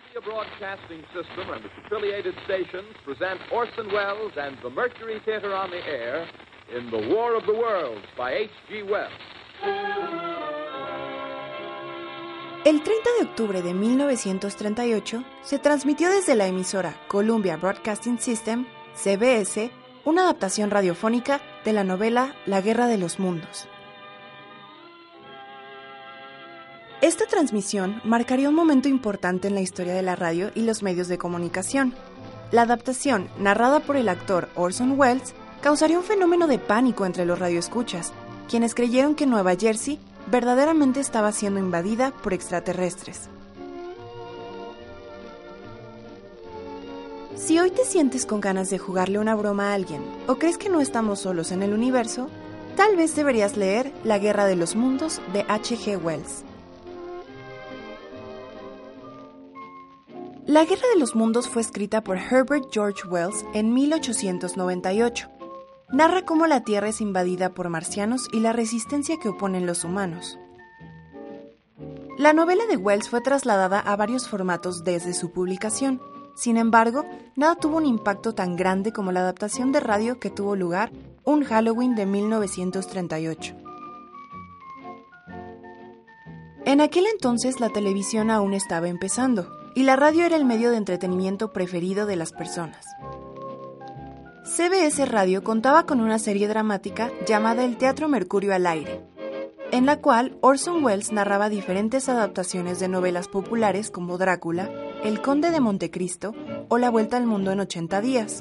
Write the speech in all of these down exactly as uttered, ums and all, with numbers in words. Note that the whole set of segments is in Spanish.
Columbia Broadcasting System and its affiliated stations present Orson Welles and the Mercury Theater on the Air in The War of the Worlds by H G Wells. El treinta de octubre de mil novecientos treinta y ocho se transmitió desde la emisora Columbia Broadcasting System, C B S, una adaptación radiofónica de la novela La Guerra de los Mundos. Esta transmisión marcaría un momento importante en la historia de la radio y los medios de comunicación. La adaptación, narrada por el actor Orson Welles, causaría un fenómeno de pánico entre los radioescuchas, quienes creyeron que Nueva Jersey verdaderamente estaba siendo invadida por extraterrestres. Si hoy te sientes con ganas de jugarle una broma a alguien o crees que no estamos solos en el universo, tal vez deberías leer La Guerra de los Mundos de H G Wells. La Guerra de los Mundos fue escrita por Herbert George Wells en mil ochocientos noventa y ocho. Narra cómo la Tierra es invadida por marcianos y la resistencia que oponen los humanos. La novela de Wells fue trasladada a varios formatos desde su publicación. Sin embargo, nada tuvo un impacto tan grande como la adaptación de radio que tuvo lugar un Halloween de mil novecientos treinta y ocho. En aquel entonces la televisión aún estaba empezando, y la radio era el medio de entretenimiento preferido de las personas. C B S Radio contaba con una serie dramática llamada El Teatro Mercurio al Aire, en la cual Orson Welles narraba diferentes adaptaciones de novelas populares como Drácula, El Conde de Montecristo o La Vuelta al Mundo en ochenta días.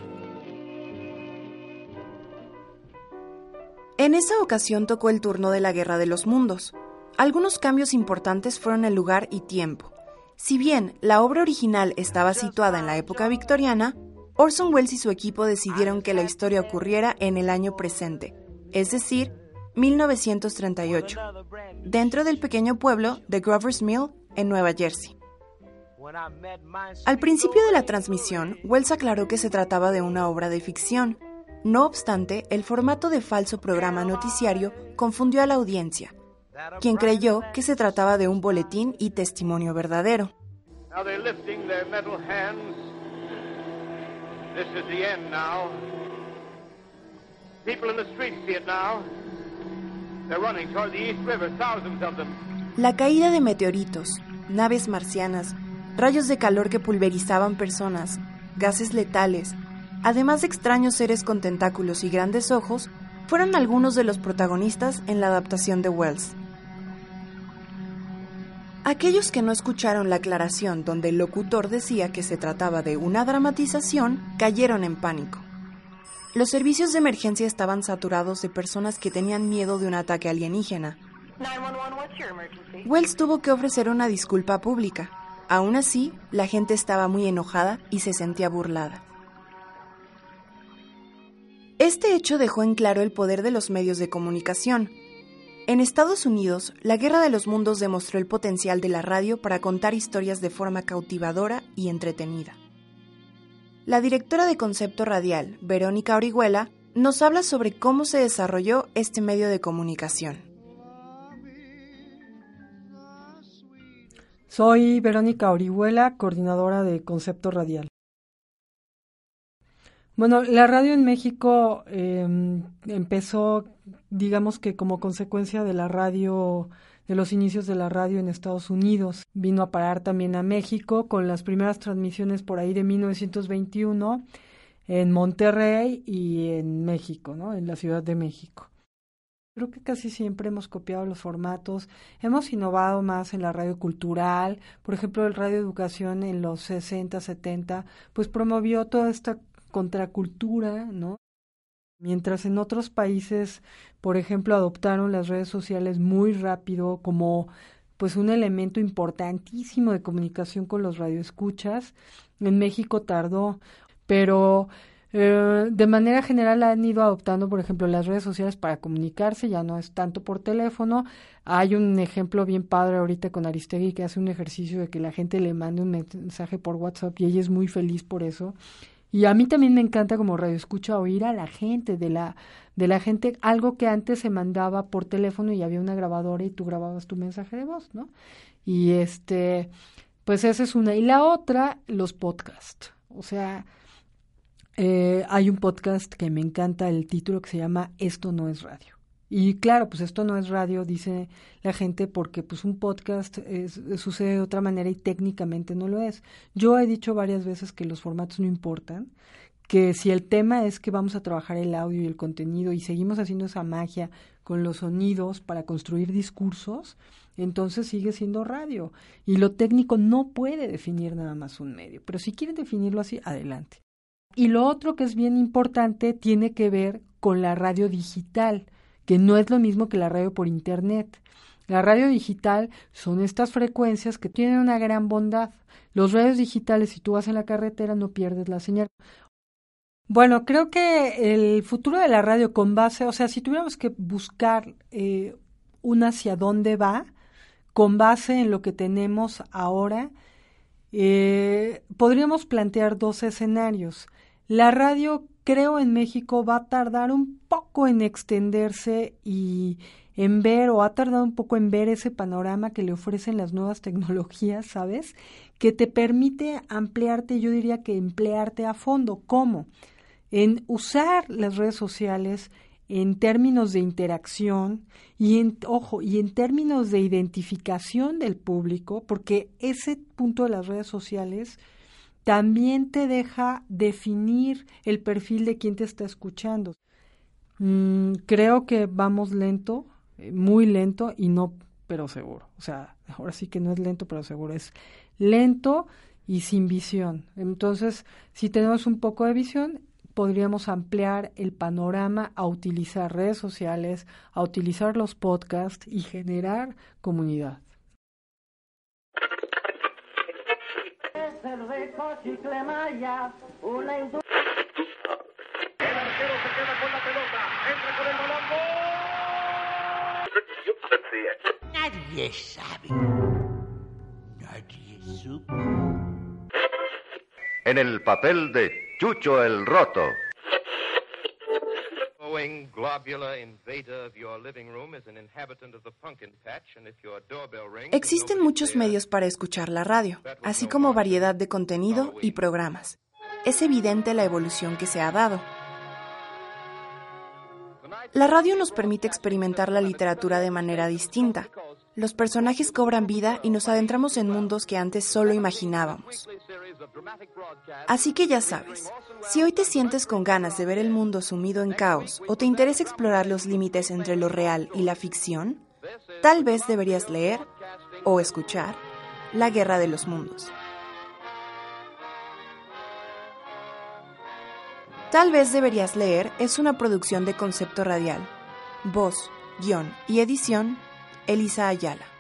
En esa ocasión tocó el turno de la Guerra de los Mundos. Algunos cambios importantes fueron el lugar y tiempo. Si bien la obra original estaba situada en la época victoriana, Orson Welles y su equipo decidieron que la historia ocurriera en el año presente, es decir, mil novecientos treinta y ocho, dentro del pequeño pueblo de Grover's Mill, en Nueva Jersey. Al principio de la transmisión, Welles aclaró que se trataba de una obra de ficción. No obstante, el formato de falso programa noticiario confundió a la audiencia, quien creyó que se trataba de un boletín y testimonio verdadero. La caída de meteoritos, naves marcianas, rayos de calor que pulverizaban personas, gases letales, además de extraños seres con tentáculos y grandes ojos, fueron algunos de los protagonistas en la adaptación de Wells. Aquellos que no escucharon la aclaración donde el locutor decía que se trataba de una dramatización, cayeron en pánico. Los servicios de emergencia estaban saturados de personas que tenían miedo de un ataque alienígena. Wells tuvo que ofrecer una disculpa pública. Aún así, la gente estaba muy enojada y se sentía burlada. Este hecho dejó en claro el poder de los medios de comunicación. En Estados Unidos, la Guerra de los Mundos demostró el potencial de la radio para contar historias de forma cautivadora y entretenida. La directora de concepto radial, Verónica Orihuela, nos habla sobre cómo se desarrolló este medio de comunicación. Soy Verónica Orihuela, coordinadora de concepto radial. Bueno, la radio en México eh, empezó, digamos que como consecuencia de la radio, de los inicios de la radio en Estados Unidos. Vino a parar también a México con las primeras transmisiones por ahí de mil novecientos veintiuno en Monterrey y en México, ¿no? En la Ciudad de México. Creo que casi siempre hemos copiado los formatos, hemos innovado más en la radio cultural, por ejemplo, el Radio Educación en los sesenta, setenta, pues promovió toda esta contracultura, ¿no? Mientras en otros países, por ejemplo, adoptaron las redes sociales muy rápido como pues un elemento importantísimo de comunicación con los radioescuchas, en México tardó, pero eh, de manera general han ido adoptando, por ejemplo, las redes sociales para comunicarse, ya no es tanto por teléfono. Hay un ejemplo bien padre ahorita con Aristegui que hace un ejercicio de que la gente le mande un mensaje por WhatsApp y ella es muy feliz por eso. Y a mí también me encanta como radioescucha oír a la gente, de la de la gente, algo que antes se mandaba por teléfono y había una grabadora y tú grababas tu mensaje de voz, ¿no? Y este Pues esa es una. Y la otra, los podcasts. O sea, eh, hay un podcast que me encanta el título que se llama Esto no es radio. Y claro, pues esto no es radio, dice la gente, porque pues un podcast es, sucede de otra manera y técnicamente no lo es. Yo he dicho varias veces que los formatos no importan, que si el tema es que vamos a trabajar el audio y el contenido y seguimos haciendo esa magia con los sonidos para construir discursos, entonces sigue siendo radio. Y lo técnico no puede definir nada más un medio, pero si quieren definirlo así, adelante. Y lo otro que es bien importante tiene que ver con la radio digital, que no es lo mismo que la radio por internet. La radio digital son estas frecuencias que tienen una gran bondad. Los radios digitales, si tú vas en la carretera, no pierdes la señal. Bueno, creo que el futuro de la radio con base, o sea, si tuviéramos que buscar eh, un hacia dónde va, con base en lo que tenemos ahora, eh, podríamos plantear dos escenarios. La radio, creo, en México va a tardar un poco en extenderse y en ver, o ha tardado un poco en ver ese panorama que le ofrecen las nuevas tecnologías, ¿sabes? Que te permite ampliarte, yo diría que emplearte a fondo. ¿Cómo? En usar las redes sociales en términos de interacción y en, ojo, y en términos de identificación del público, porque ese punto de las redes sociales también te deja definir el perfil de quien te está escuchando. Mm, creo que vamos lento, muy lento y no, pero seguro. O sea, ahora sí que no es lento, pero seguro. Es lento y sin visión. Entonces, si tenemos un poco de visión, podríamos ampliar el panorama a utilizar redes sociales, a utilizar los podcasts y generar comunidad. El rico Chicle Maya, una industria. El arquero se queda con la pelota, entra con el balón. Nadie sabe. Nadie supo. En el papel de Chucho el Roto. Existen muchos medios para escuchar la radio, así como variedad de contenido y programas. Es evidente la evolución que se ha dado. La radio nos permite experimentar la literatura de manera distinta. Los personajes cobran vida y nos adentramos en mundos que antes solo imaginábamos. Así que ya sabes, si hoy te sientes con ganas de ver el mundo sumido en caos o te interesa explorar los límites entre lo real y la ficción, tal vez deberías leer o escuchar La Guerra de los Mundos. Tal vez deberías leer es una producción de Concepto Radial. Voz, guión y edición, Elisa Ayala.